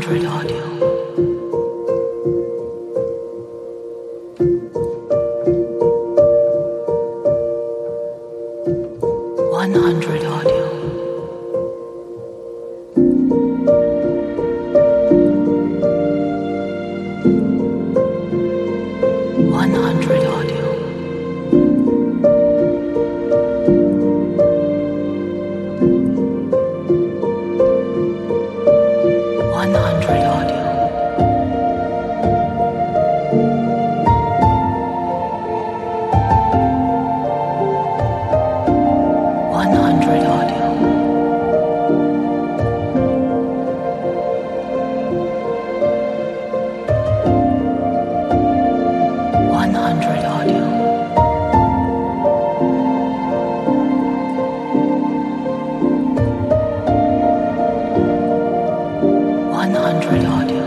100 audio. 100 audio. 100 audio. 100 audio. 100 audio. 100 audio. 100 audio.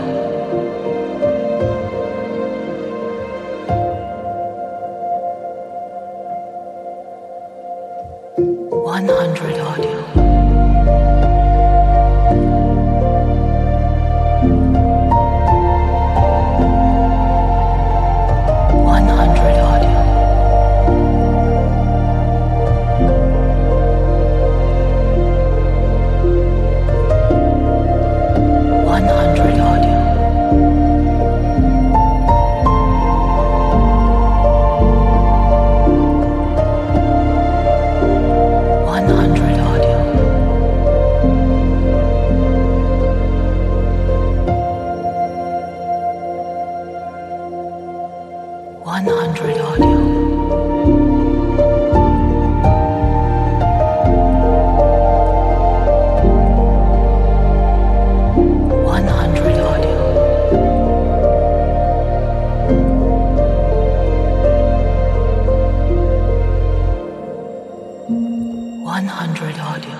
100 audio. 100 audio. 100 audio. 100 audio. 100 audio. 100 audio. 100 audio.